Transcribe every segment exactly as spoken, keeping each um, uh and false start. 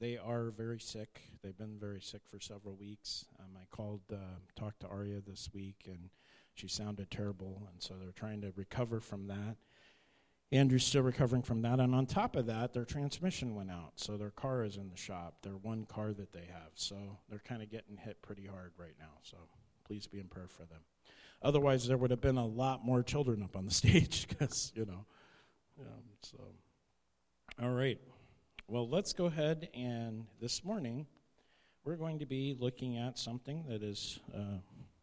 they are very sick. They've been very sick for several weeks. Um, I called, uh, talked to Arya this week, and she sounded terrible, and so they're trying to recover from that. Andrew's still recovering from that, and on top of that, their transmission went out, so their car is in the shop, their one car that they have, so they're kind of getting hit pretty hard right now, so please be in prayer for them. Otherwise, there would have been a lot more children up on the stage, because, you know, um, so, all right. Well, let's go ahead, and this morning, we're going to be looking at something that is, uh,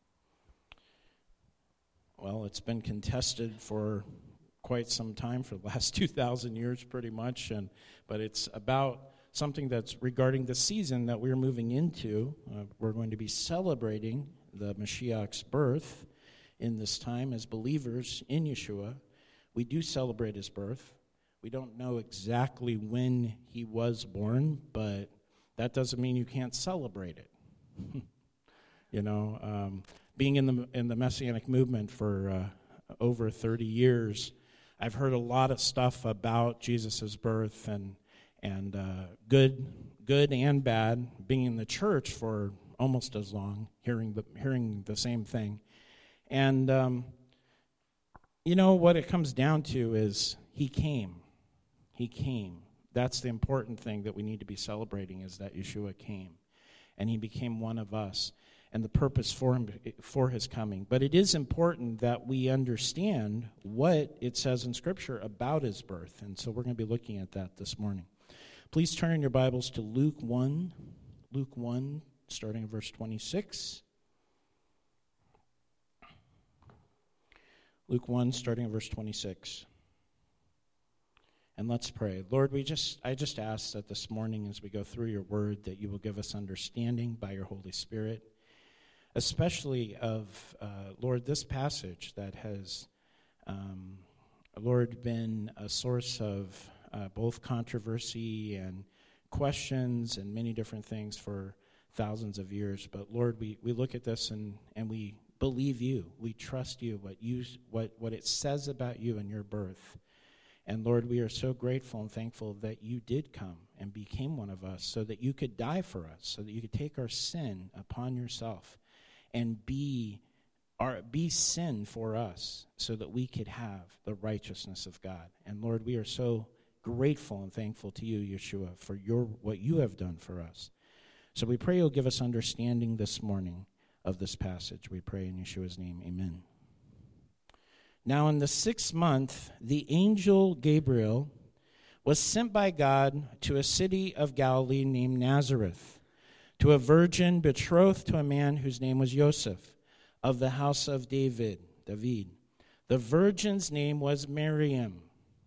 well, it's been contested for quite some time, for the last two thousand years pretty much, and but it's about something that's regarding the season that we're moving into. Uh, we're going to be celebrating the Mashiach's birth in this time as believers in Yeshua. We do celebrate his birth. We don't know exactly when he was born, but that doesn't mean you can't celebrate it. you know, um, being in the in the Messianic movement for uh, over thirty years, I've heard a lot of stuff about Jesus' birth and and uh, good good and bad. Being in the church for almost as long, hearing the hearing the same thing, and um, you know what it comes down to is he came. He came. That's the important thing that we need to be celebrating, is that Yeshua came, and he became one of us, and the purpose for him for his coming. But it is important that we understand what it says in Scripture about his birth, and so we're going to be looking at that this morning. Please turn in your Bibles to Luke one, Luke one, starting in verse twenty-six. Luke one, starting in verse twenty-six. And let's pray. Lord, we just I just ask that this morning as we go through your word that you will give us understanding by your Holy Spirit, especially of, uh, Lord, this passage that has, um, Lord, been a source of uh, both controversy and questions and many different things for thousands of years. But, Lord, we, we look at this and, and we believe you. We trust you, what you what, what it says about you and your birth. And, Lord, we are so grateful and thankful that you did come and became one of us so that you could die for us, so that you could take our sin upon yourself and be our, be sin for us so that we could have the righteousness of God. And, Lord, we are so grateful and thankful to you, Yeshua, for your what you have done for us. So we pray you'll give us understanding this morning of this passage. We pray in Yeshua's name, amen. Now in the sixth month, the angel Gabriel was sent by God to a city of Galilee named Nazareth, to a virgin betrothed to a man whose name was Joseph, of the house of David. David. The virgin's name was Miriam.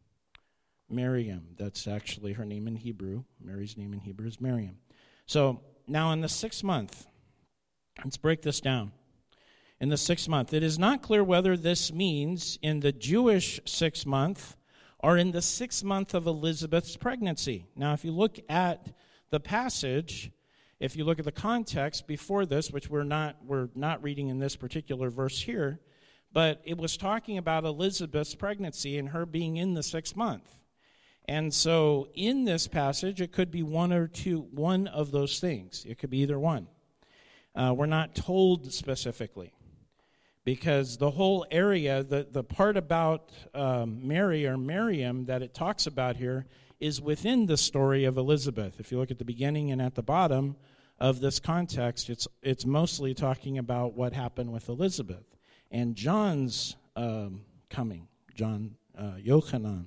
Miriam, that's actually her name in Hebrew. Mary's name in Hebrew is Miriam. So now in the sixth month, let's break this down. In the sixth month. It is not clear whether this means in the Jewish sixth month or in the sixth month of Elizabeth's pregnancy. Now, if you look at the passage, if you look at the context before this, which we're not we're not reading in this particular verse here, but it was talking about Elizabeth's pregnancy and her being in the sixth month. And so in this passage, it could be one or two, one of those things. It could be either one. Uh, we're not told specifically. Because the whole area, the, the part about um, Mary or Miriam that it talks about here is within the story of Elizabeth. If you look at the beginning and at the bottom of this context, it's it's mostly talking about what happened with Elizabeth and John's um, coming, John uh, Yochanan.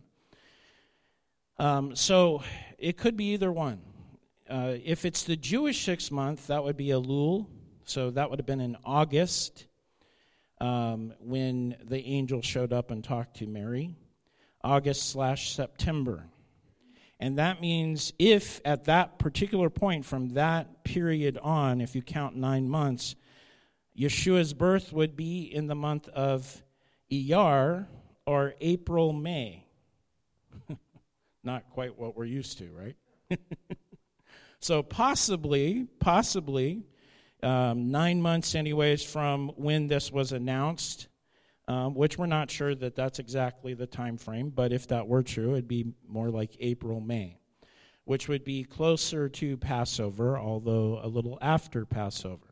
Um, so it could be either one. Uh, if it's the Jewish sixth month, that would be Elul. So that would have been in August. Um, when the angel showed up and talked to Mary, August slash September. And that means if at that particular point from that period on, if you count nine months, Yeshua's birth would be in the month of Iyar or April, May. Not quite what we're used to, right? So possibly, possibly, Um, nine months anyways from when this was announced, um, which we're not sure that that's exactly the time frame, but if that were true, it'd be more like April, May. which would be closer to Passover, although a little after Passover.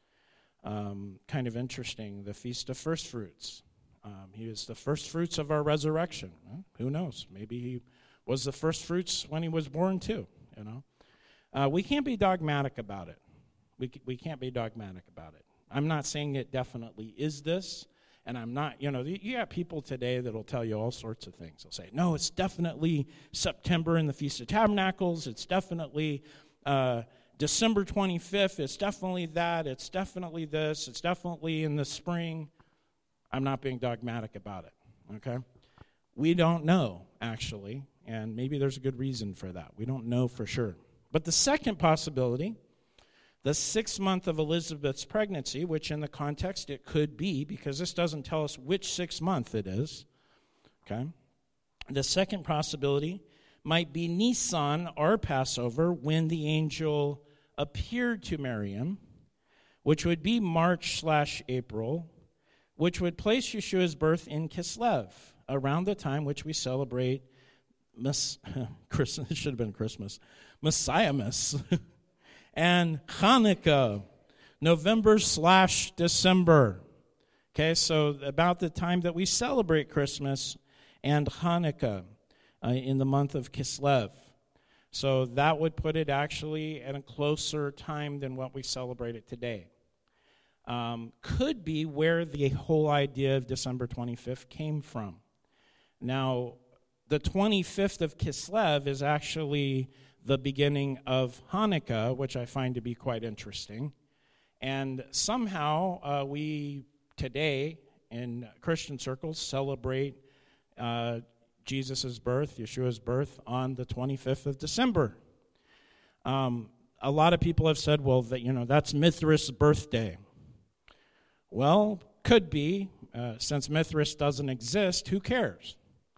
Um, kind of interesting, the Feast of First Fruits. Um, he was the first fruits of our resurrection. Well, who knows? Maybe he was the first fruits when he was born too, you know. Uh, we can't be dogmatic about it. We we can't be dogmatic about it. I'm not saying it definitely is this, and I'm not, you know, you got people today that will tell you all sorts of things. They'll say, no, it's definitely September in the Feast of Tabernacles. It's definitely uh, December twenty-fifth. It's definitely that. It's definitely this. It's definitely in the spring. I'm not being dogmatic about it, okay? We don't know, actually, and maybe there's a good reason for that. We don't know for sure. But the second possibility, the sixth month of Elizabeth's pregnancy, which in the context it could be, because this doesn't tell us which sixth month it is, okay? The second possibility might be Nisan, our Passover, when the angel appeared to Miriam, which would be March slash April, which would place Yeshua's birth in Kislev, around the time which we celebrate Miss, Christmas. It should have been Christmas. Messiahmas. And Hanukkah, November slash December. Okay, so about the time that we celebrate Christmas and Hanukkah uh, in the month of Kislev. So that would put it actually at a closer time than what we celebrate it today. Um, could be where the whole idea of December twenty-fifth came from. Now, the twenty-fifth of Kislev is actually the beginning of Hanukkah, which I find to be quite interesting. And somehow uh, we today in Christian circles celebrate uh, Jesus' birth, Yeshua's birth, on the twenty-fifth of December. Um, a lot of people have said, well, that you know that's Mithras' birthday. Well, could be. Uh, since Mithras doesn't exist, who cares?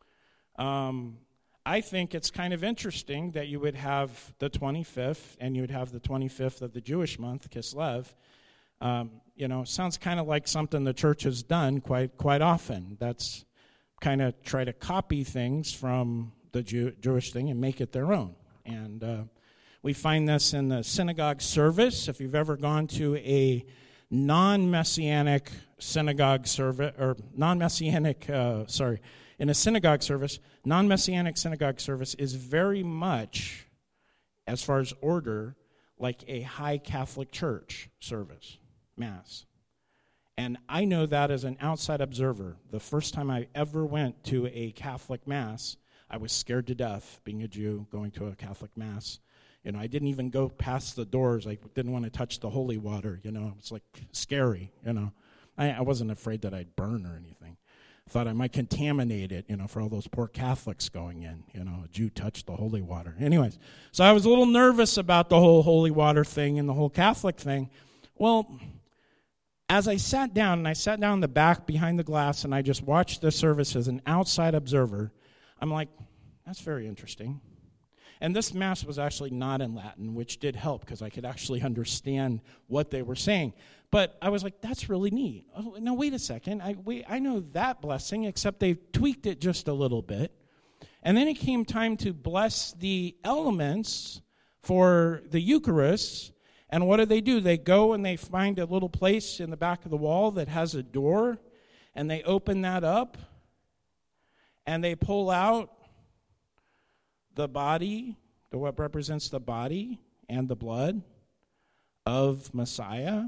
Um, I think it's kind of interesting that you would have the twenty-fifth, and you would have the twenty-fifth of the Jewish month, Kislev. Um, you know, sounds kind of like something the church has done quite quite often. That's kind of try to copy things from the Jew, Jewish thing and make it their own. And uh, we find this in the synagogue service. If you've ever gone to a non-messianic synagogue service, or non-messianic, uh, sorry, in a synagogue service, non-messianic synagogue service is very much, as far as order, like a high Catholic church service, Mass. And I know that as an outside observer. The first time I ever went to a Catholic Mass, I was scared to death, being a Jew, going to a Catholic Mass. You know, I didn't even go past the doors. I didn't want to touch the holy water, you know. It's like scary, you know. I, I wasn't afraid that I'd burn or anything. I thought I might contaminate it, you know, for all those poor Catholics going in. You know, a Jew touched the holy water. Anyways, so I was a little nervous about the whole holy water thing and the whole Catholic thing. Well, as I sat down, and I sat down in the back behind the glass, and I just watched the service as an outside observer, I'm like, that's very interesting. And this Mass was actually not in Latin, which did help because I could actually understand what they were saying. But I was like, that's really neat. Oh, now, wait a second. I, wait, I know that blessing, except they tweaked it just a little bit. And then it came time to bless the elements for the Eucharist. And what do they do? They go and they find a little place in the back of the wall that has a door, and they open that up, and they pull out the body, the what represents the body and the blood of Messiah.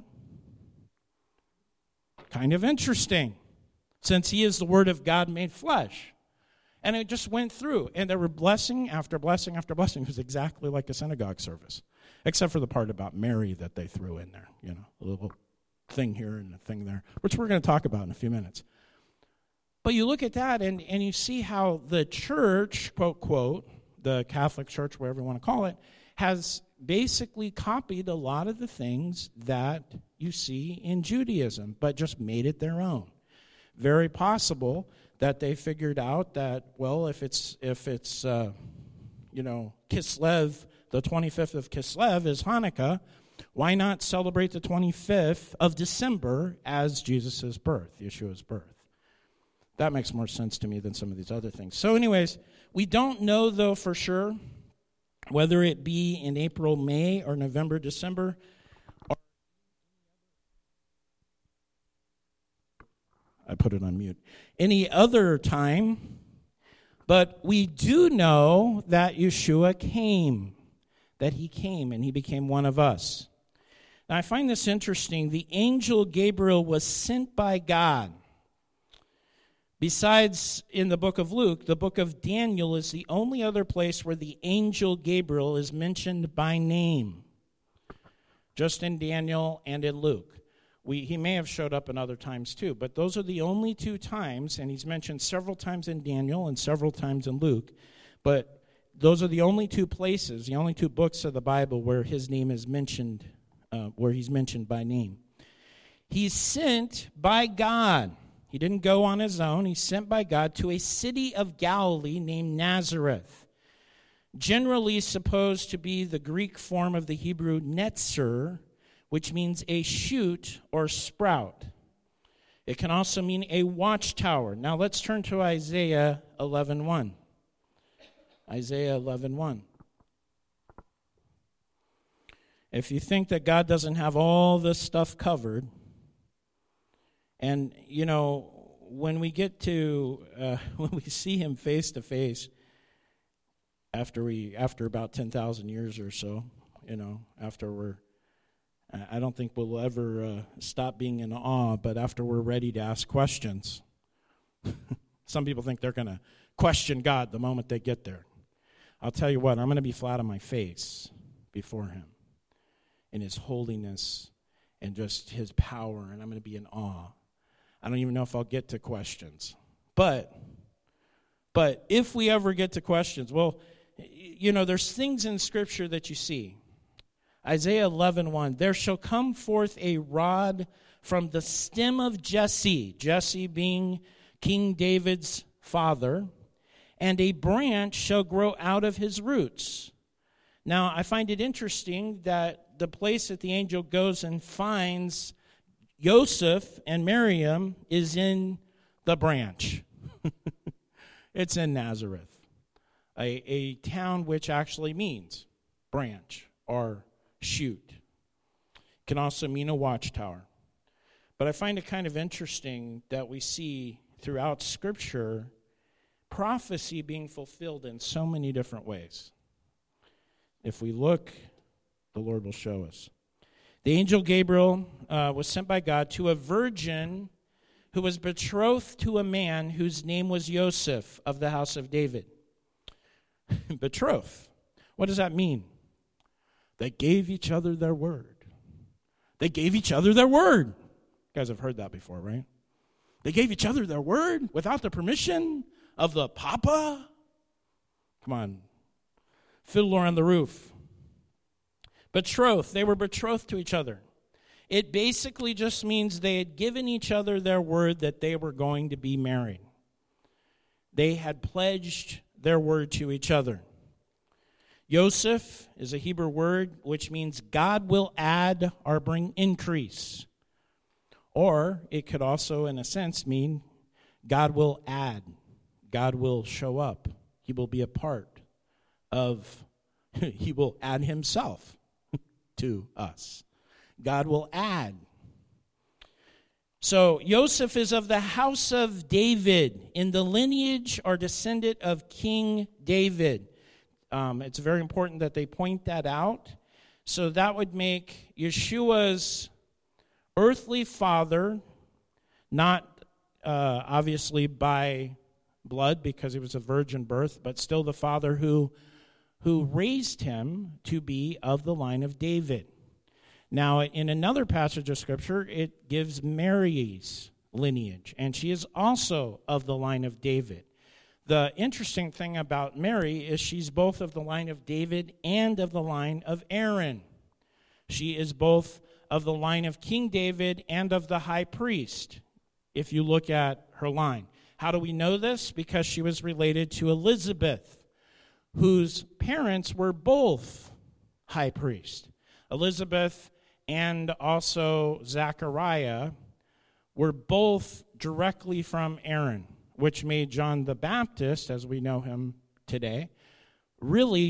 Kind of interesting, since he is the Word of God made flesh. And it just went through, and there were blessing after blessing after blessing. It was exactly like a synagogue service, except for the part about Mary that they threw in there, you know, a little thing here and a thing there, which we're going to talk about in a few minutes. But you look at that, and, and you see how the church, quote, quote, the Catholic Church, whatever you want to call it, has basically copied a lot of the things that you see in Judaism, but just made it their own. Very possible that they figured out that, well, if it's, if it's uh, you know, Kislev, the twenty-fifth of Kislev is Hanukkah, why not celebrate the twenty-fifth of December as Jesus' birth, Yeshua's birth? That makes more sense to me than some of these other things. So anyways, we don't know, though, for sure whether it be in April, May, or November, December, or I put it on mute, any other time, but we do know that Yeshua came, that he came and he became one of us. Now, I find this interesting. The angel Gabriel was sent by God. Besides, in the book of Luke, the book of Daniel is the only other place where the angel Gabriel is mentioned by name. Just in Daniel and in Luke. We, he may have showed up in other times too, but those are the only two times, and he's mentioned several times in Daniel and several times in Luke, but those are the only two places, the only two books of the Bible where his name is mentioned, uh, where he's mentioned by name. He's sent by God. He didn't go on his own. He's sent by God to a city of Galilee named Nazareth, generally supposed to be the Greek form of the Hebrew netzer, which means a shoot or sprout. It can also mean a watchtower. Now let's turn to Isaiah eleven one. Isaiah eleven one. If you think that God doesn't have all this stuff covered, and, you know, when we get to, uh, when we see him face to face, after we, after about ten thousand years or so, you know, after we're, I don't think we'll ever uh, stop being in awe, but after we're ready to ask questions. Some people think they're going to question God the moment they get there. I'll tell you what, I'm going to be flat on my face before him in his holiness and just his power, and I'm going to be in awe. I don't even know if I'll get to questions. But, but if we ever get to questions, well, you know, there's things in Scripture that you see. Isaiah eleven one, there shall come forth a rod from the stem of Jesse, Jesse being King David's father, and a branch shall grow out of his roots. Now, I find it interesting that the place that the angel goes and finds Joseph and Miriam is in the branch. It's in Nazareth, a, a town which actually means branch or shoot. It can also mean a watchtower. But I find it kind of interesting that we see throughout Scripture prophecy being fulfilled in so many different ways. If we look, the Lord will show us. The angel Gabriel uh, was sent by God to a virgin who was betrothed to a man whose name was Joseph of the house of David. Betrothed. What does that mean? They gave each other their word. They gave each other their word. You guys have heard that before, right? They gave each other their word without the permission of the papa. Come on. Fiddler on the Roof. Betrothed. They were betrothed to each other. It basically just means they had given each other their word that they were going to be married. They had pledged their word to each other. Yosef is a Hebrew word which means God will add or bring increase. Or it could also, in a sense, mean God will add. God will show up. He will be a part of, he will add himself to us. God will add. So Joseph is of the house of David, in the lineage or descendant of King David. Um, it's very important that they point that out. So that would make Yeshua's earthly father, not uh, obviously by blood because he was a virgin birth, but still the father who, who raised him to be of the line of David. Now, in another passage of Scripture, it gives Mary's lineage, and she is also of the line of David. The interesting thing about Mary is she's both of the line of David and of the line of Aaron. She is both of the line of King David and of the high priest, if you look at her line. How do we know this? Because she was related to Elizabeth, whose parents were both high priests. Elizabeth and also Zechariah were both directly from Aaron, which made John the Baptist, as we know him today, really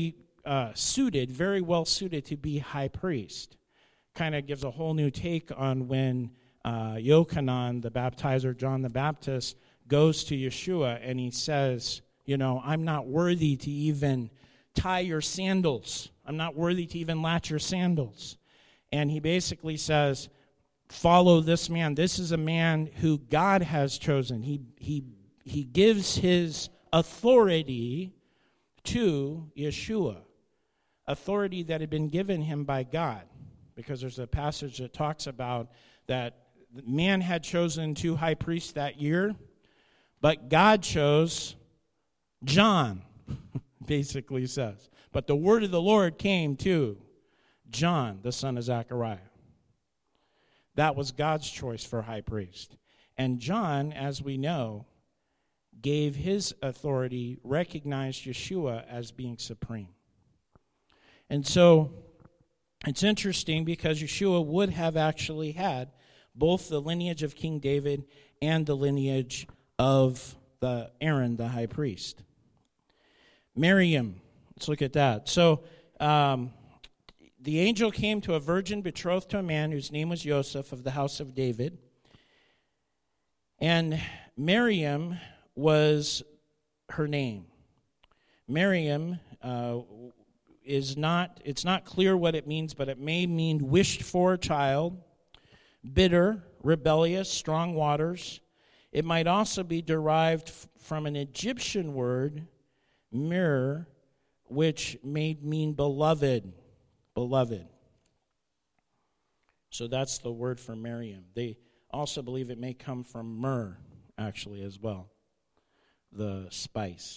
uh, suited, very well suited to be high priest. Kind of gives a whole new take on when uh, Yochanan, the baptizer, John the Baptist, goes to Yeshua and he says, you know, I'm not worthy to even tie your sandals. I'm not worthy to even latch your sandals. And he basically says, follow this man. This is a man who God has chosen. He he he gives his authority to Yeshua, authority that had been given him by God, because there's a passage that talks about that man had chosen two high priests that year, but God chose John, basically says. But the word of the Lord came to John, the son of Zechariah. That was God's choice for high priest. And John, as we know, gave his authority, recognized Yeshua as being supreme. And so it's interesting because Yeshua would have actually had both the lineage of King David and the lineage of the Aaron, the high priest. Miriam, let's look at that. So um, the angel came to a virgin betrothed to a man whose name was Joseph of the house of David. And Miriam was her name. Miriam uh, is not, it's not clear what it means, but it may mean wished for child, bitter, rebellious, strong waters. It might also be derived f- from an Egyptian word, mir, which may mean beloved, beloved. So that's the word for Miriam. They also believe it may come from myrrh, actually, as well, the spice.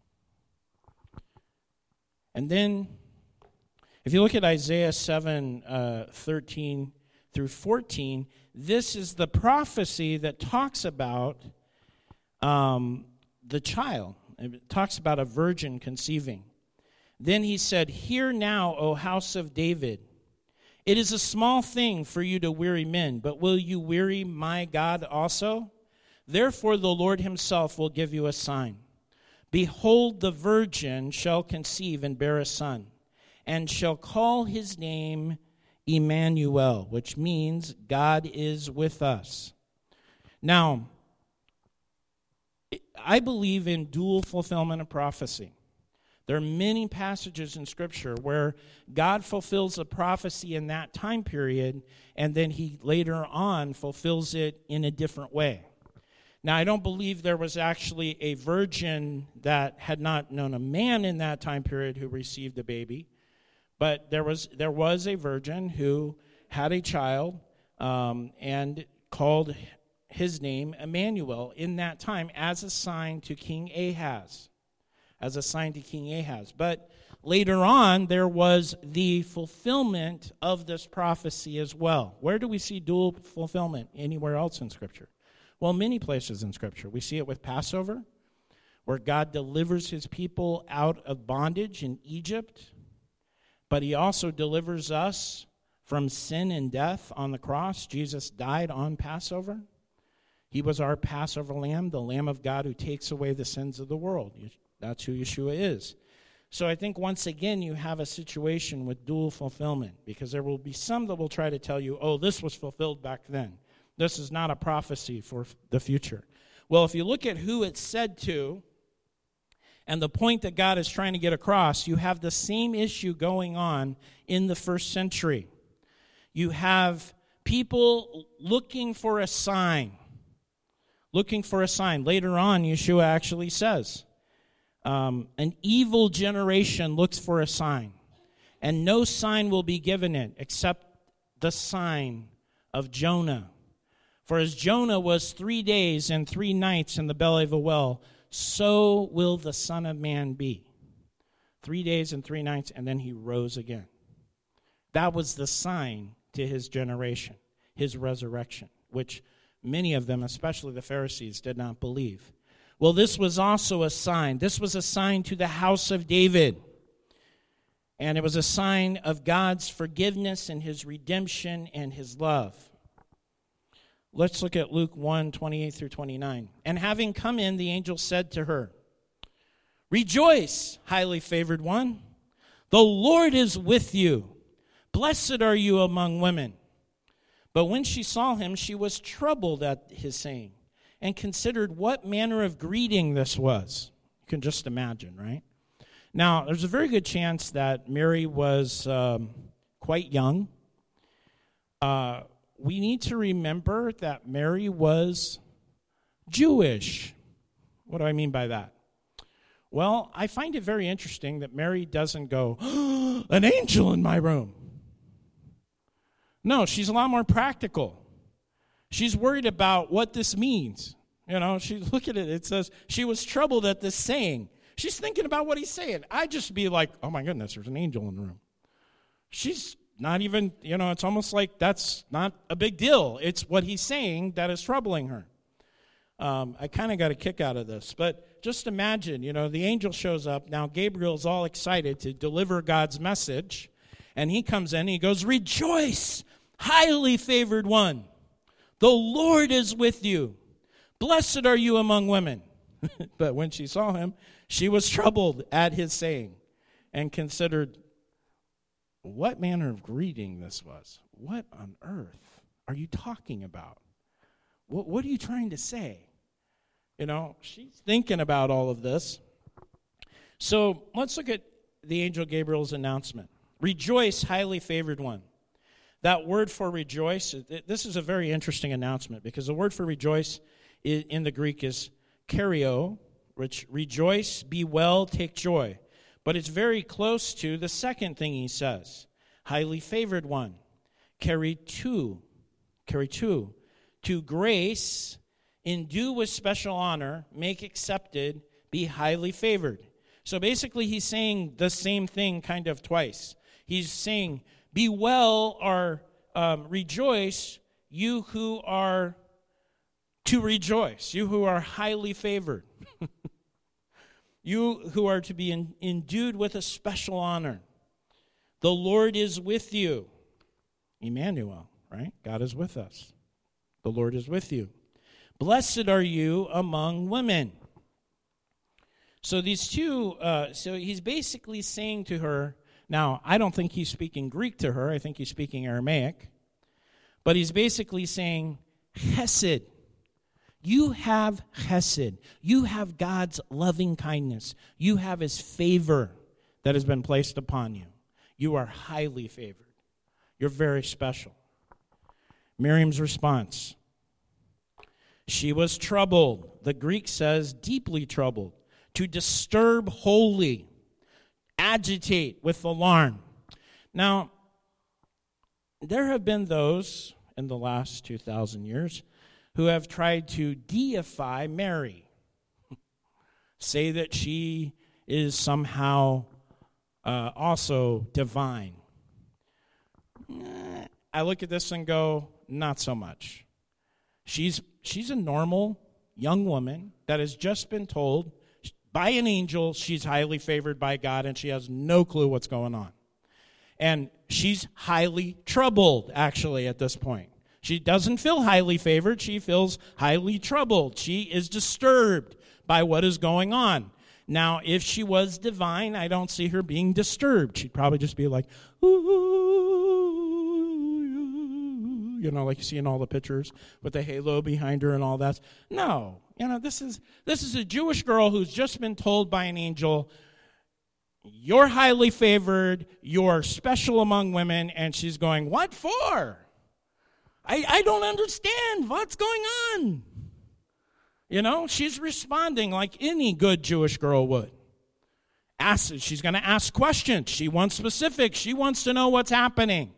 And then, if you look at Isaiah seven, uh, thirteen through fourteen, this is the prophecy that talks about um, the child. It talks about a virgin conceiving. Then he said, "Hear now, O house of David, it is a small thing for you to weary men, but will you weary my God also? Therefore the Lord himself will give you a sign. Behold, the virgin shall conceive and bear a son, and shall call his name Emmanuel," which means God is with us. Now, I believe in dual fulfillment of prophecy. There are many passages in Scripture where God fulfills a prophecy in that time period, and then he later on fulfills it in a different way. Now, I don't believe there was actually a virgin that had not known a man in that time period who received a baby, but there was there was a virgin who had a child um, and called his name Emmanuel in that time as a sign to King Ahaz. As a sign to King Ahaz. But later on, there was the fulfillment of this prophecy as well. Where do we see dual fulfillment anywhere else in Scripture? Well, many places in Scripture. We see it with Passover, where God delivers his people out of bondage in Egypt, but he also delivers us from sin and death on the cross. Jesus died on Passover. He was our Passover lamb, the Lamb of God who takes away the sins of the world. That's who Yeshua is. So I think once again you have a situation with dual fulfillment, because there will be some that will try to tell you, oh, this was fulfilled back then. This is not a prophecy for the future. Well, if you look at who it's said to and the point that God is trying to get across, you have the same issue going on in the first century. You have people looking for a sign. Looking for a sign. Later on, Yeshua actually says, Um, an evil generation looks for a sign, and no sign will be given it except the sign of Jonah. For as Jonah was three days and three nights in the belly of a well, so will the Son of Man be. Three days and three nights, and then he rose again. That was the sign to his generation, his resurrection, which many of them, especially the Pharisees, did not believe. Well, this was also a sign. This was a sign to the house of David. And it was a sign of God's forgiveness and his redemption and his love. Let's look at Luke one, twenty-eight through twenty-nine. "And having come in, the angel said to her, 'Rejoice, highly favored one. The Lord is with you. Blessed are you among women. But when she saw him, she was troubled at his saying, and considered what manner of greeting this was. You can just imagine, right? Now, there's a very good chance that Mary was um, quite young. Uh, we need to remember that Mary was Jewish. What do I mean by that? Well, I find it very interesting that Mary doesn't go, oh, an angel in my room. No, she's a lot more practical. She's worried about what this means. You know, she look at it, it says, she was troubled at this saying. She's thinking about what he's saying. I'd just be like, oh my goodness, there's an angel in the room. She's not even, you know, it's almost like that's not a big deal. It's what he's saying that is troubling her. Um, I kind of got a kick out of this. But just imagine, you know, the angel shows up. Now Gabriel's all excited to deliver God's message. And he comes in and he goes, rejoice, highly favored one. The Lord is with you. Blessed are you among women. But when she saw him, she was troubled at his saying and considered what manner of greeting this was. What on earth are you talking about? What, what are you trying to say? You know, she's thinking about all of this. So let's look at the angel Gabriel's announcement. Rejoice, highly favored one. That word for rejoice, this is a very interesting announcement because the word for rejoice in the Greek is kario, which rejoice, be well, take joy. But it's very close to the second thing he says, highly favored one, keritu, keritu, to grace, endue with special honor, make accepted, be highly favored. So basically he's saying the same thing kind of twice. He's saying, be well or um, rejoice, you who are to rejoice, you who are highly favored, you who are to be in, endued with a special honor. The Lord is with you. Emmanuel, right? God is with us. The Lord is with you. Blessed are you among women. So these two, uh, so he's basically saying to her, now, I don't think he's speaking Greek to her. I think he's speaking Aramaic. But he's basically saying, chesed. You have chesed. You have God's loving kindness. You have his favor that has been placed upon you. You are highly favored. You're very special. Miriam's response. She was troubled. The Greek says deeply troubled. To disturb wholly. Agitate with alarm. Now, there have been those in the last two thousand years who have tried to deify Mary, say that she is somehow uh, also divine. I look at this and go, not so much. She's she's a normal young woman that has just been told by an angel she's highly favored by God and she has no clue what's going on. And she's highly troubled, actually, at this point. She doesn't feel highly favored. She feels highly troubled. She is disturbed by what is going on. Now, if she was divine, I don't see her being disturbed. She'd probably just be like, ooh, you know, like you see in all the pictures with the halo behind her and all that. No, you know, this is this is a Jewish girl who's just been told by an angel, you're highly favored, you're special among women, and she's going, what for? I, I don't understand. What's going on? You know, she's responding like any good Jewish girl would. Ask, she's going to ask questions. She wants specifics. She wants to know what's happening.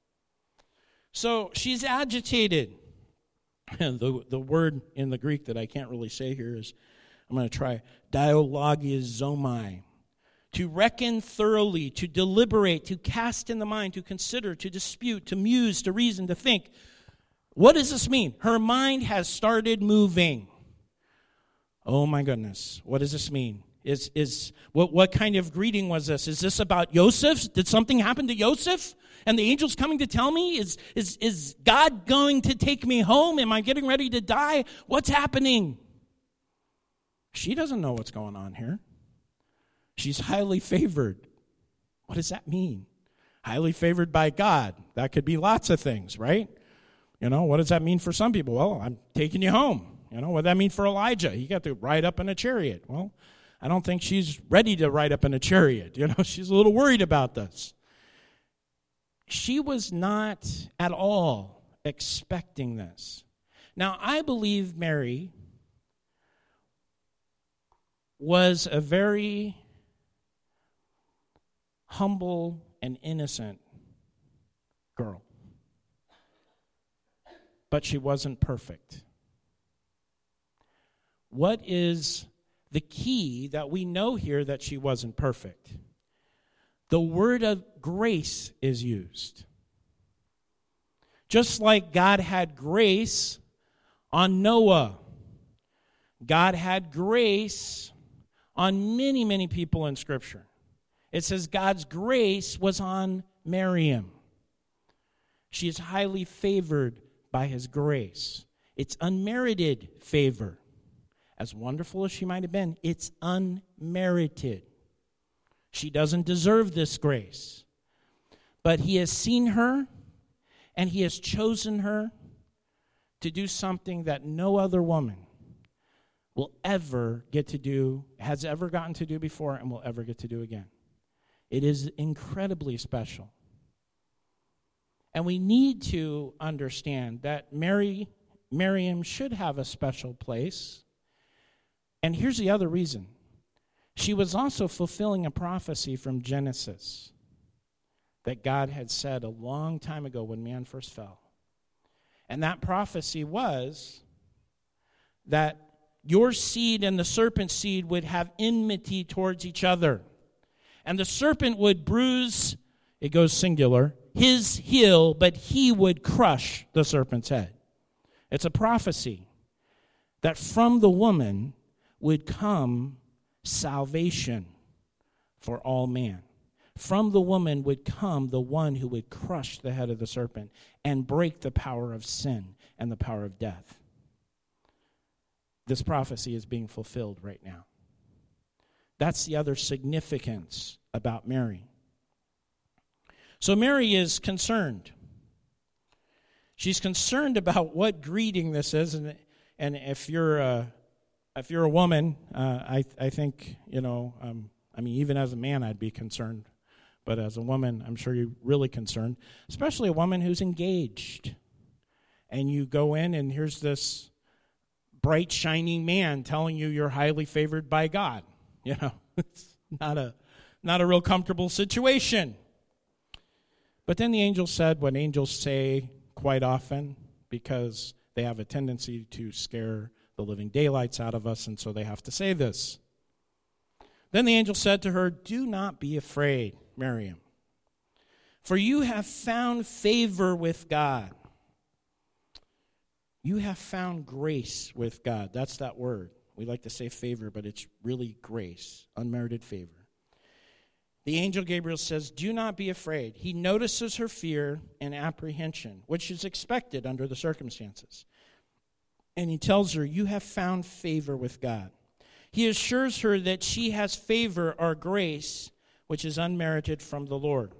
So she's agitated. the, the word in the Greek that I can't really say here is, I'm going to try, dialogizomai. To reckon thoroughly, to deliberate, to cast in the mind, to consider, to dispute, to muse, to reason, to think. What does this mean? Her mind has started moving. Oh my goodness. What does this mean? Is is what what kind of greeting was this? Is this about Joseph? Did something happen to Joseph? And the angel's coming to tell me? Is is is God going to take me home? Am I getting ready to die? What's happening? She doesn't know what's going on here. She's highly favored. What does that mean? Highly favored by God. That could be lots of things, right? You know, what does that mean for some people? Well, I'm taking you home. You know, what does that mean for Elijah? He got to ride up in a chariot. Well, I don't think she's ready to ride up in a chariot. You know, she's a little worried about this. She was not at all expecting this. Now, I believe Mary was a very humble and innocent girl. But she wasn't perfect. What is the key that we know here that she wasn't perfect? The word of grace is used. Just like God had grace on Noah, God had grace on many, many people in Scripture. It says God's grace was on Miriam. She is highly favored by his grace. It's unmerited favor. As wonderful as she might have been, it's unmerited. She doesn't deserve this grace. But he has seen her, and he has chosen her to do something that no other woman will ever get to do, has ever gotten to do before, and will ever get to do again. It is incredibly special. And we need to understand that Mary, Miriam should have a special place. And here's the other reason. She was also fulfilling a prophecy from Genesis that God had said a long time ago when man first fell. And that prophecy was that your seed and the serpent's seed would have enmity towards each other. And the serpent would bruise, it goes singular, his heel, but he would crush the serpent's head. It's a prophecy that from the woman would come salvation for all man. From the woman would come the one who would crush the head of the serpent and break the power of sin and the power of death. This prophecy is being fulfilled right now. That's the other significance about Mary. So Mary is concerned. She's concerned about what greeting this is, and and if you're a, if you're a woman, uh, I I think you know. Um, I mean, even as a man, I'd be concerned, but as a woman, I'm sure you're really concerned, especially a woman who's engaged, and you go in and here's this bright, shining man telling you you're highly favored by God. You know, it's not a not a real comfortable situation. But then the angel said what angels say quite often, because they have a tendency to scare the living daylights out of us, and so they have to say this. Then the angel said to her, "Do not be afraid, Miriam, for you have found favor with God." You have found grace with God. That's that word. We like to say favor, but it's really grace, unmerited favor. The angel Gabriel says, "Do not be afraid." He notices her fear and apprehension, which is expected under the circumstances. And he tells her, "You have found favor with God." He assures her that she has favor or grace, which is unmerited from the Lord.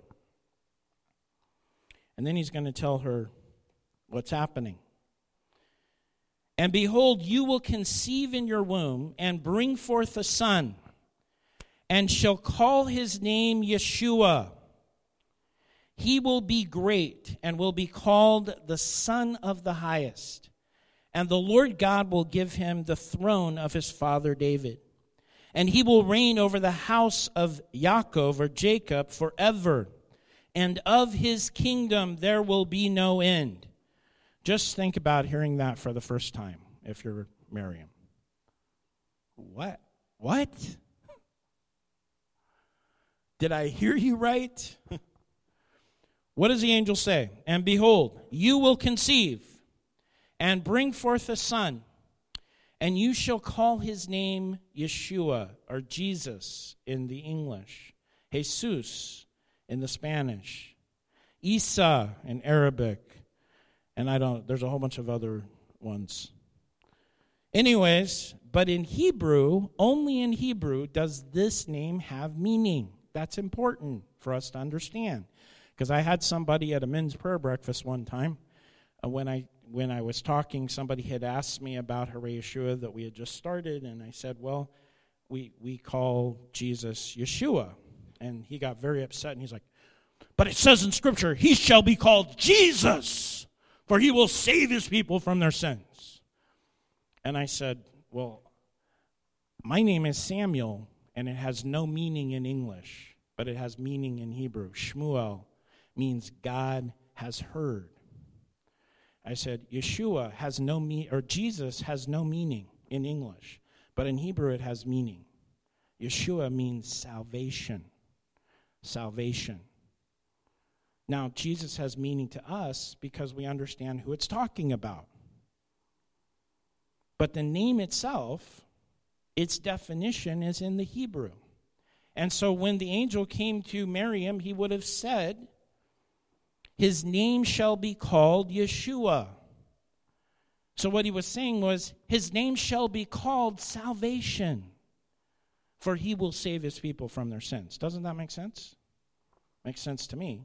And then he's going to tell her what's happening. "And behold, you will conceive in your womb and bring forth a son, and shall call his name Yeshua. He will be great and will be called the Son of the Highest. And the Lord God will give him the throne of his father David. And he will reign over the house of Yaakov or Jacob forever. And of his kingdom there will be no end." Just think about hearing that for the first time if you're Miriam. What? What? Did I hear you right? What does the angel say? "And behold, you will conceive and bring forth a son, and you shall call his name Yeshua," or Jesus in the English, Jesus in the Spanish, Isa in Arabic, and I don't, there's a whole bunch of other ones. Anyways, but in Hebrew, only in Hebrew does this name have meaning. That's important for us to understand. Because I had somebody at a men's prayer breakfast one time, uh, when I when I was talking, somebody had asked me about Hare Yeshua that we had just started, and I said, well, we we call Jesus Yeshua. And he got very upset, and he's like, but it says in Scripture, he shall be called Jesus, for he will save his people from their sins. And I said, well, my name is Samuel, and it has no meaning in English, but it has meaning in Hebrew. Shmuel means God has heard. I said, Yeshua has no me or Jesus has no meaning in English, but in Hebrew it has meaning. Yeshua means salvation. Salvation. Now, Jesus has meaning to us because we understand who it's talking about. But the name itself, its definition is in the Hebrew. And so when the angel came to Miriam, he would have said, his name shall be called Yeshua. So what he was saying was, his name shall be called salvation, for he will save his people from their sins. Doesn't that make sense? Makes sense to me.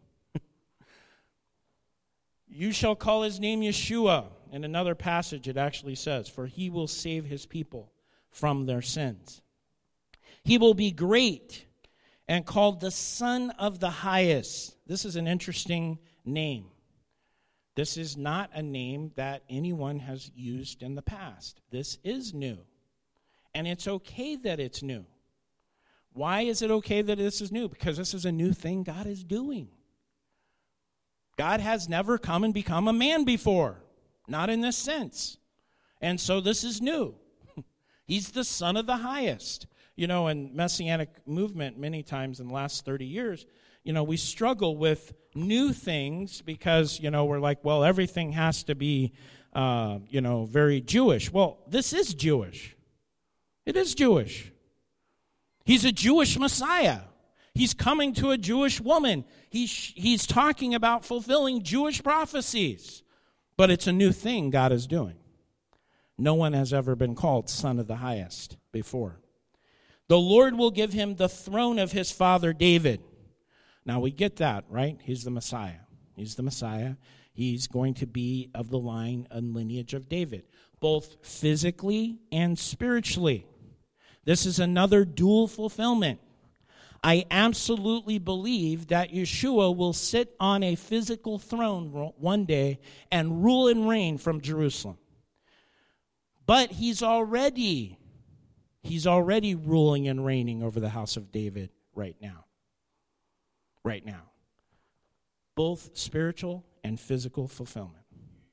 You shall call his name Yeshua. In another passage it actually says, for he will save his people from their sins. He will be great and called the Son of the Highest. This is an interesting name. This is not a name that anyone has used in the past. This is new. And it's okay that it's new. Why is it okay that this is new? Because this is a new thing God is doing. God has never come and become a man before. Not in this sense. And so this is new. He's the Son of the Highest. You know, in Messianic movement, many times in the last thirty years, you know, we struggle with new things because, you know, we're like, well, everything has to be, uh, you know, very Jewish. Well, this is Jewish. It is Jewish. He's a Jewish Messiah. He's coming to a Jewish woman. He's, he's talking about fulfilling Jewish prophecies. But it's a new thing God is doing. No one has ever been called Son of the Highest before. The Lord will give him the throne of his father David. Now we get that, right? He's the Messiah. He's the Messiah. He's going to be of the line and lineage of David, both physically and spiritually. This is another dual fulfillment. I absolutely believe that Yeshua will sit on a physical throne one day and rule and reign from Jerusalem. But he's already, he's already ruling and reigning over the house of David right now. Right now. Both spiritual and physical fulfillment.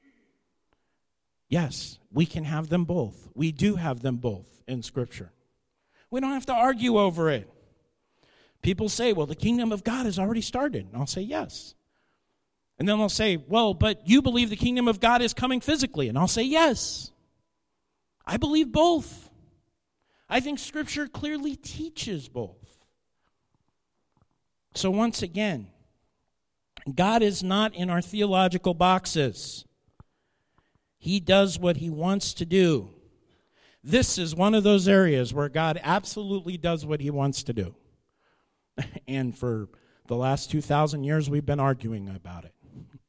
Yes, we can have them both. We do have them both in Scripture. We don't have to argue over it. People say, well, the kingdom of God has already started. And I'll say, yes. And then they'll say, well, but you believe the kingdom of God is coming physically. And I'll say, yes. I believe both. I think Scripture clearly teaches both. So once again, God is not in our theological boxes. He does what he wants to do. This is one of those areas where God absolutely does what he wants to do. And for the last two thousand years, we've been arguing about it.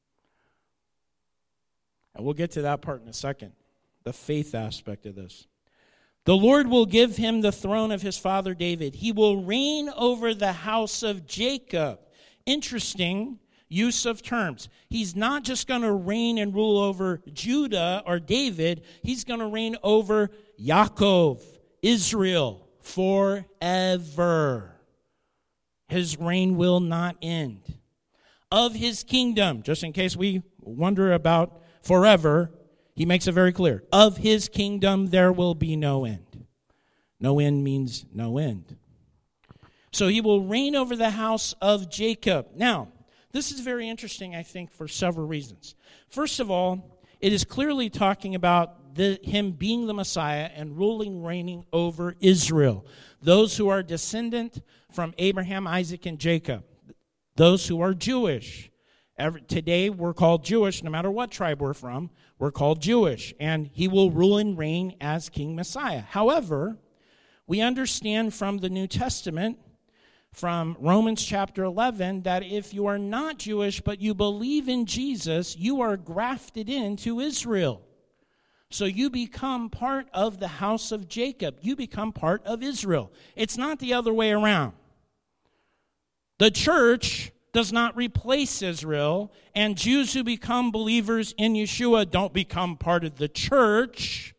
And we'll get to that part in a second, the faith aspect of this. The Lord will give him the throne of his father David. He will reign over the house of Jacob. Interesting use of terms. He's not just going to reign and rule over Judah or David. He's going to reign over Yaakov, Israel, forever. His reign will not end. Of his kingdom, just in case we wonder about forever, he makes it very clear. Of his kingdom there will be no end. No end means no end. So he will reign over the house of Jacob. Now, this is very interesting, I think, for several reasons. First of all, it is clearly talking about the, him being the Messiah and ruling, reigning over Israel. Those who are descendant from Abraham, Isaac, and Jacob. Those who are Jewish. Every, today we're called Jewish, no matter what tribe we're from, we're called Jewish. And he will rule and reign as King Messiah. However, we understand from the New Testament, from Romans chapter eleven that if you are not Jewish but you believe in Jesus, you are grafted into Israel. So you become part of the house of Jacob. You become part of Israel. It's not the other way around. The church does not replace Israel, and Jews who become believers in Yeshua don't become part of the church.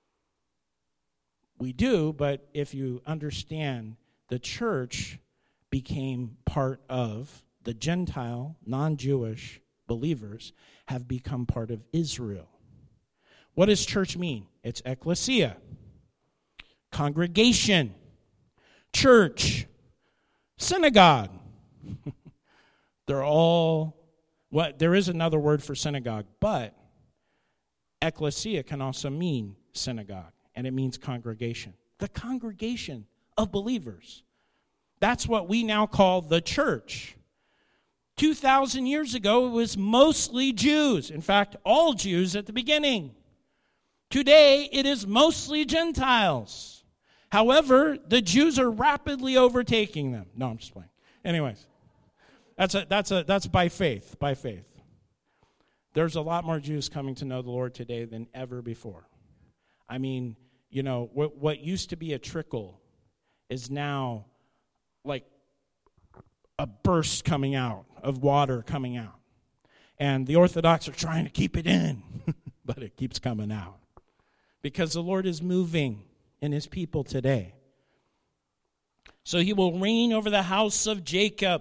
We do, but if you understand, the church became part of the Gentile, non-Jewish believers have become part of Israel. What does church mean? It's ecclesia, congregation, church, synagogue. They're all, what there is another word for synagogue, but ecclesia can also mean synagogue, and it means congregation. The congregation of believers. That's what we now call the church. two thousand years ago, it was mostly Jews. In fact, all Jews at the beginning. Today, it is mostly Gentiles. However, the Jews are rapidly overtaking them. No, I'm just playing. Anyways, that's a, that's a, that's by faith, by faith. There's a lot more Jews coming to know the Lord today than ever before. I mean, you know, what, what used to be a trickle is now like a burst coming out of water coming out. And the Orthodox are trying to keep it in, but it keeps coming out. Because the Lord is moving in his people today. So he will reign over the house of Jacob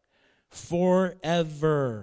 forever.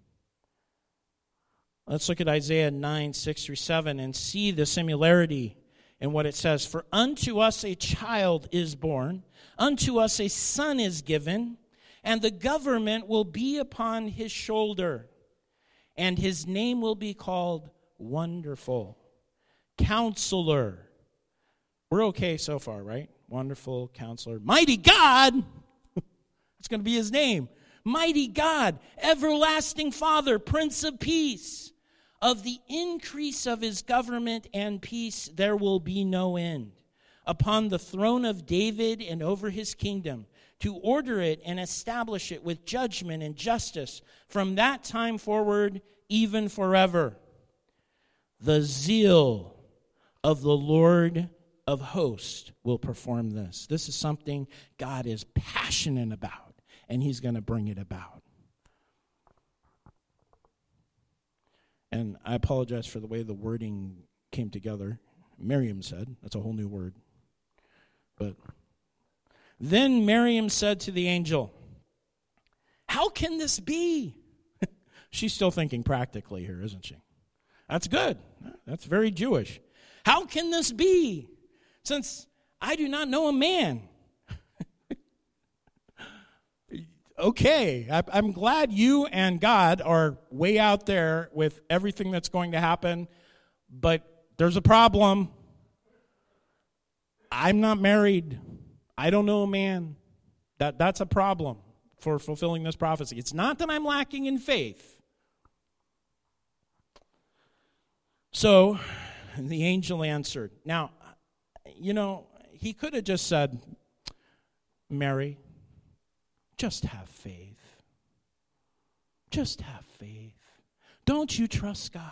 Let's look at Isaiah nine, six through seven and see the similarity in what it says. For unto us a child is born, unto us a son is given, and the government will be upon his shoulder, and his name will be called Wonderful, Counselor. We're okay so far, right? Wonderful Counselor. Mighty God. It's going to be his name. Mighty God, Everlasting Father, Prince of Peace. Of the increase of his government and peace there will be no end. Upon the throne of David and over his kingdom, to order it and establish it with judgment and justice from that time forward, even forever. The zeal of the Lord of hosts will perform this. This is something God is passionate about, and he's going to bring it about. And I apologize for the way the wording came together. Miriam said, that's a whole new word. But then Miriam said to the angel, how can this be? She's still thinking practically here, isn't she? That's good. That's very Jewish. How can this be, since I do not know a man? Okay, I'm glad you and God are way out there with everything that's going to happen, but there's a problem. I'm not married. I don't know a man. That, that's a problem for fulfilling this prophecy. It's not that I'm lacking in faith. So the angel answered. Now, you know, he could have just said, Mary, just have faith. Just have faith. Don't you trust God?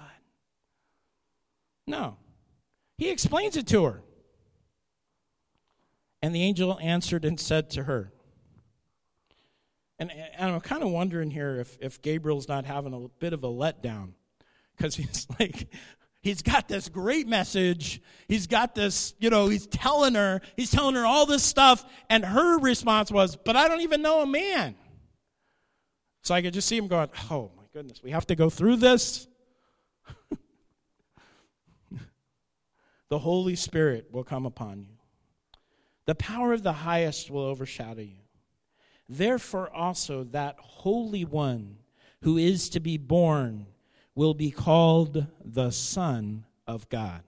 No. He explains it to her. And the angel answered and said to her, and, and I'm kind of wondering here if, if Gabriel's not having a bit of a letdown, because he's like, he's got this great message. He's got this, you know, he's telling her, he's telling her all this stuff, and her response was, but I don't even know a man. So I could just see him going, oh my goodness, we have to go through this? The Holy Spirit will come upon you. The power of the highest will overshadow you. Therefore also that Holy One who is to be born will be called the Son of God.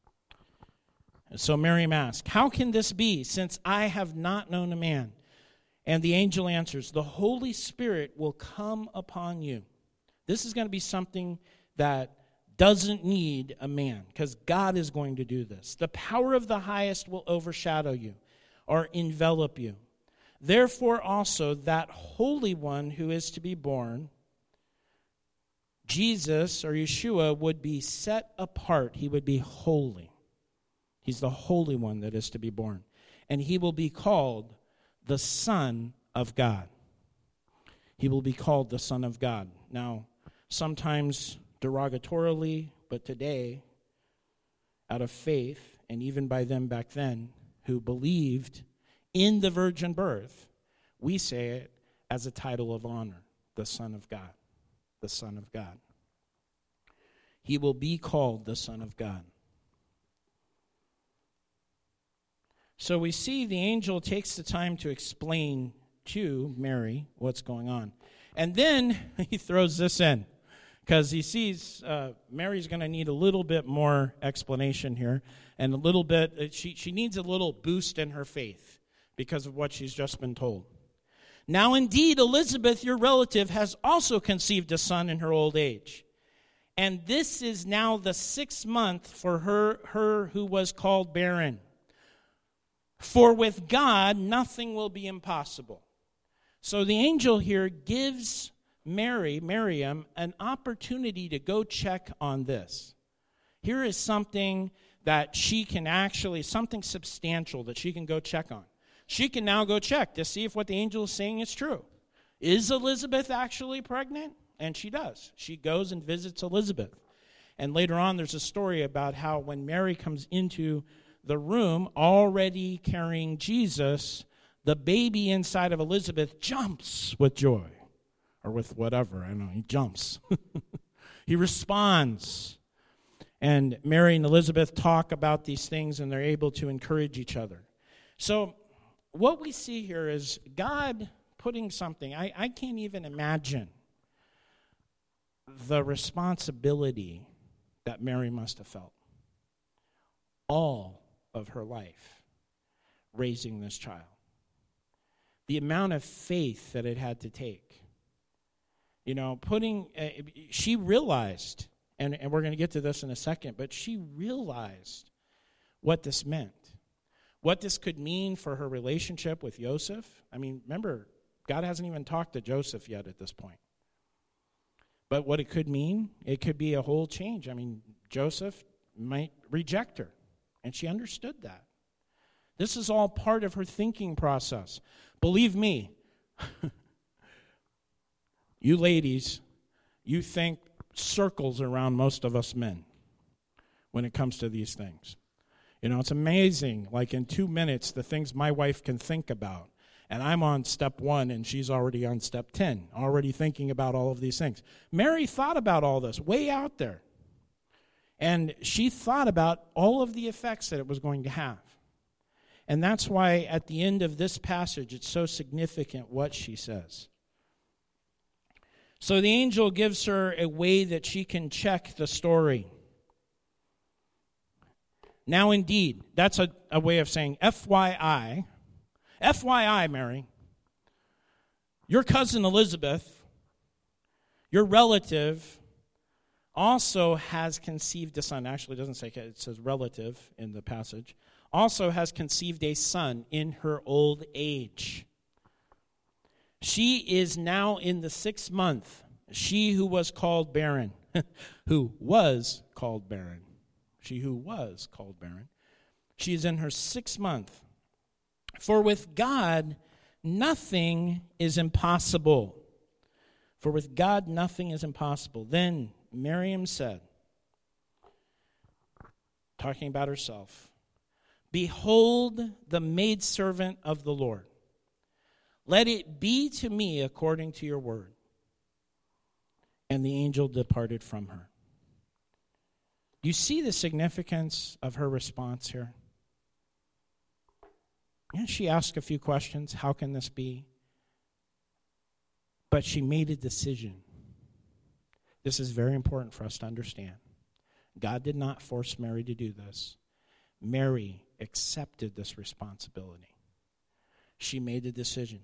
So Miriam asked, how can this be, since I have not known a man? And the angel answers, the Holy Spirit will come upon you. This is going to be something that doesn't need a man, because God is going to do this. The power of the highest will overshadow you or envelop you. Therefore also that Holy One who is to be born, Jesus or Yeshua, would be set apart. He would be holy. He's the Holy One that is to be born. And he will be called the Son of God. He will be called the Son of God. Now, sometimes derogatorily, but today, out of faith, and even by them back then, who believed in the virgin birth, we say it as a title of honor, the Son of God, the Son of God. He will be called the Son of God. So we see the angel takes the time to explain to Mary what's going on. And then he throws this in, because he sees uh, Mary's going to need a little bit more explanation here, and a little bit, she, she needs a little boost in her faith because of what she's just been told. Now indeed, Elizabeth, your relative, has also conceived a son in her old age. And this is now the sixth month for her, her who was called barren. For with God, nothing will be impossible. So the angel here gives Mary, Miriam, an opportunity to go check on this. Here is something that she can actually, something substantial that she can go check on. She can now go check to see if what the angel is saying is true. Is Elizabeth actually pregnant? And she does. She goes and visits Elizabeth. And later on, there's a story about how when Mary comes into the room, already carrying Jesus, the baby inside of Elizabeth jumps with joy. Or with whatever, I don't know, he jumps. He responds. And Mary and Elizabeth talk about these things, and they're able to encourage each other. So what we see here is God putting something, I, I can't even imagine the responsibility that Mary must have felt all of her life raising this child. The amount of faith that it had to take. You know, putting, uh, she realized, and, and we're going to get to this in a second, but she realized what this meant. What this could mean for her relationship with Joseph. I mean, remember, God hasn't even talked to Joseph yet at this point. But what it could mean, it could be a whole change. I mean, Joseph might reject her, and she understood that. This is all part of her thinking process. Believe me, you ladies, you think circles around most of us men when it comes to these things. You know, it's amazing, like in two minutes, the things my wife can think about. And I'm on step one, and she's already on step ten, already thinking about all of these things. Mary thought about all this way out there. And she thought about all of the effects that it was going to have. And that's why at the end of this passage, it's so significant what she says. So the angel gives her a way that she can check the story. Now indeed, that's a, a way of saying F Y I. F Y I, Mary, your cousin Elizabeth, your relative, also has conceived a son. Actually, it doesn't say it says relative in the passage. Also has conceived a son in her old age. She is now in the sixth month. She who was called barren, who was called barren. She who was called barren. She is in her sixth month. For with God, nothing is impossible. For with God, nothing is impossible. Then Miriam said, talking about herself, behold the maidservant of the Lord. Let it be to me according to your word. And the angel departed from her. You see the significance of her response here? Yeah, she asked a few questions. How can this be? But she made a decision. This is very important for us to understand. God did not force Mary to do this. Mary accepted this responsibility. She made a decision.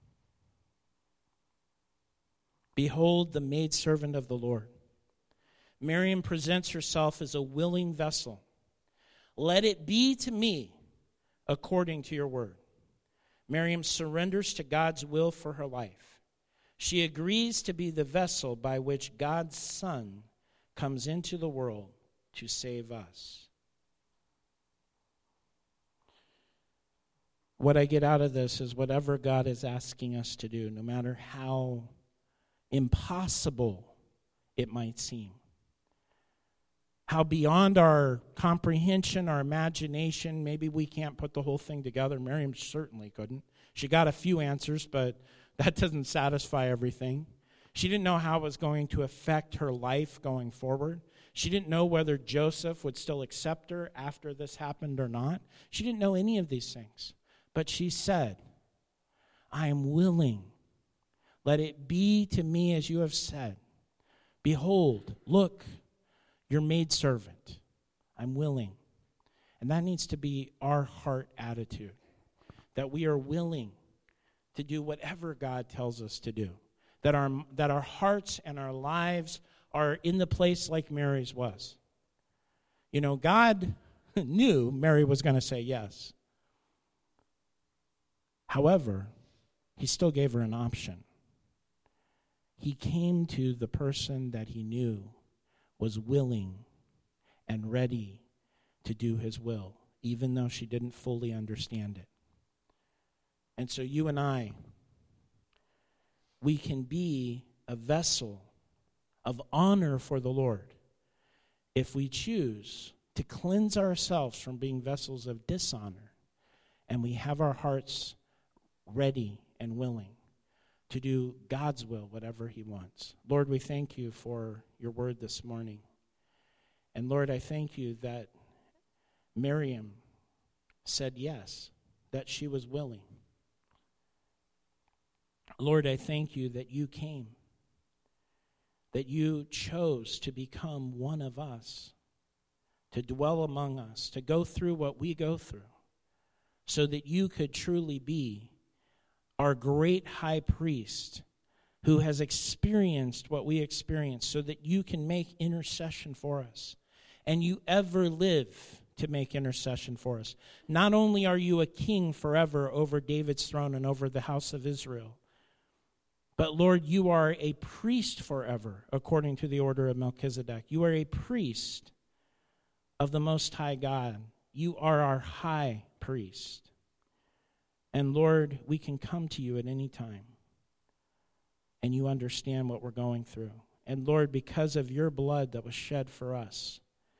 Behold the maidservant of the Lord. Miriam presents herself as a willing vessel. Let it be to me according to your word. Miriam surrenders to God's will for her life. She agrees to be the vessel by which God's Son comes into the world to save us. What I get out of this is whatever God is asking us to do, no matter how impossible it might seem, how beyond our comprehension, our imagination, maybe we can't put the whole thing together. Miriam certainly couldn't. She got a few answers, but that doesn't satisfy everything. She didn't know how it was going to affect her life going forward. She didn't know whether Joseph would still accept her after this happened or not. She didn't know any of these things. But she said, I am willing. Let it be to me as you have said. Behold, look, your maidservant. I'm willing. And that needs to be our heart attitude, that we are willing to do whatever God tells us to do, that our, that our hearts and our lives are in the place like Mary's was. You know, God knew Mary was going to say yes. However, he still gave her an option. He came to the person that he knew was willing and ready to do his will, even though she didn't fully understand it. And so you and I, we can be a vessel of honor for the Lord if we choose to cleanse ourselves from being vessels of dishonor, and we have our hearts ready and willing to do God's will, whatever he wants. Lord, we thank you for your word this morning. And Lord, I thank you that Miriam said yes, that she was willing. Lord, I thank you that you came, that you chose to become one of us, to dwell among us, to go through what we go through, so that you could truly be our great high priest who has experienced what we experienced, so that you can make intercession for us. And you ever live to make intercession for us. Not only are you a king forever over David's throne and over the house of Israel, but Lord, you are a priest forever, according to the order of Melchizedek. You are a priest of the Most High God. You are our high priest. And Lord, we can come to you at any time, and you understand what we're going through. And Lord, because of your blood that was shed for us,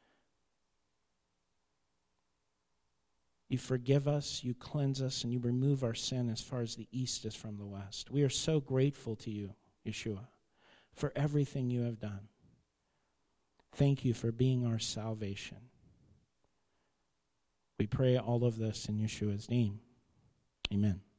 you forgive us, you cleanse us, and you remove our sin as far as the east is from the west. We are so grateful to you, Yeshua, for everything you have done. Thank you for being our salvation. We pray all of this in Yeshua's name. Amen.